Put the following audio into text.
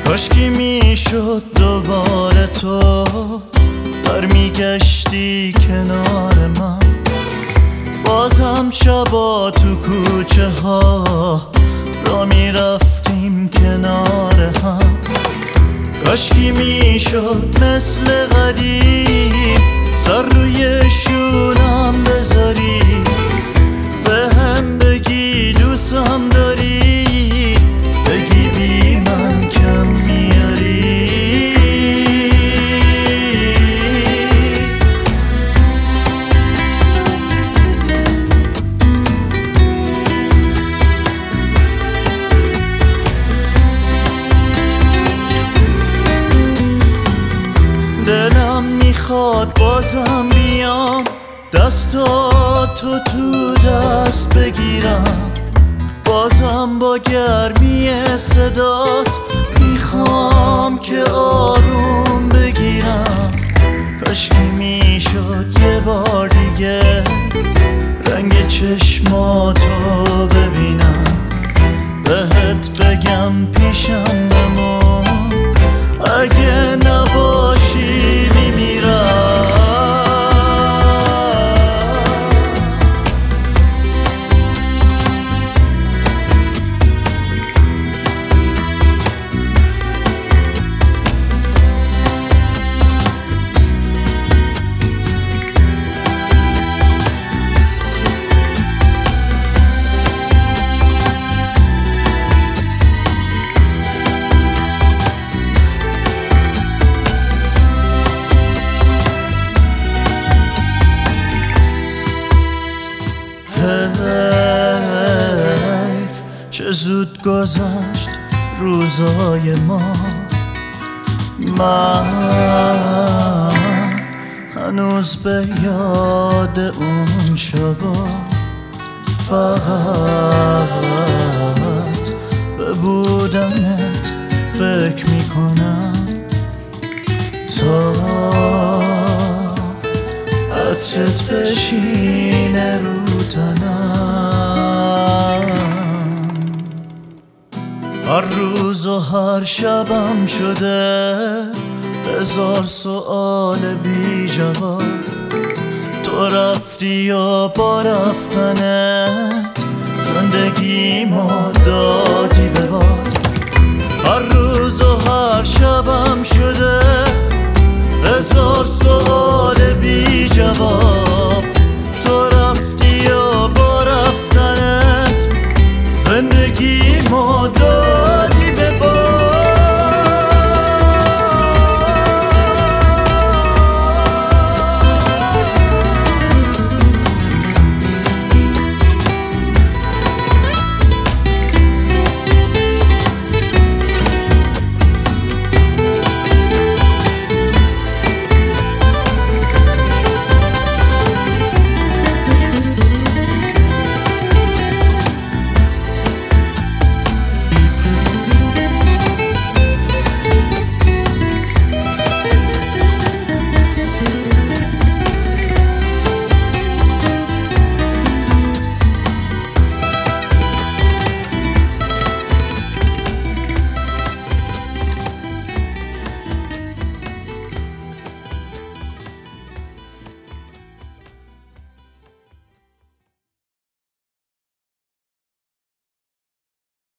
کاشکی میشد دوباره تو برمیگشتی کنار من، بازم شبا تو کوچه ها را میرفتیم کنار هم. کاشکی میشد مثل قدیم سر روی شونم بذاری، به هم بگی دوستم داری، بگی بی من کم میاری. دلم میخواد بازم بیام دستاتو تو دست بگیرم، بازم با گرمی صدات میخوام که آروم بگیرم. کاشکی میشد یه بار دیگه رنگ چشماتو ببینم، بهت بگم پیشم بمون، اگه نباشی میمیرم. چه زود گذشت روزای ما، من هنوز به یاد اون شبا فقط به بودنت فکر میکنم، تا عطرت بشینه رو تنم. هر روز و هر شبم شده 1000 سؤال بی جواب، تو رفتی و با رفتنت زندگی ما دادی به باد. هر روز و هر شبم شده 1000 سؤال